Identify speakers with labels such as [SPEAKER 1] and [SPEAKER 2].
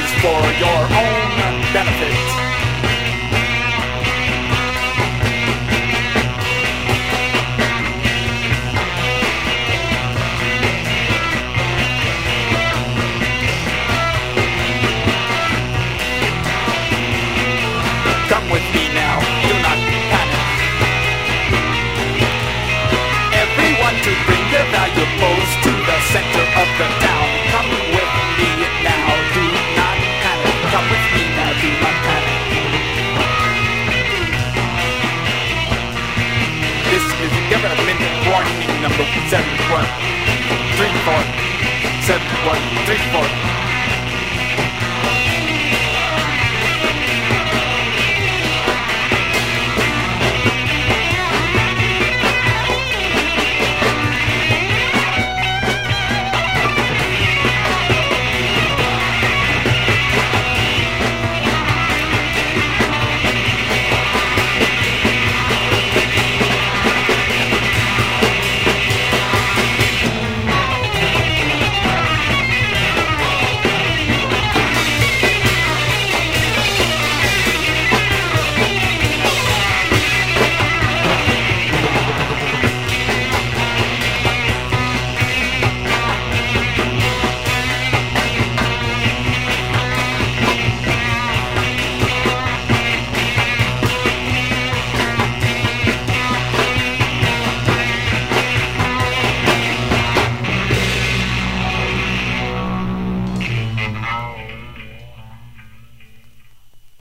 [SPEAKER 1] is for your own benefit. Come with me now, do not panic. Everyone to bring their valuables to the center of the town. Come with me now, do not panic. Come with me now, do not panic. This is government warning number 7134. 7134.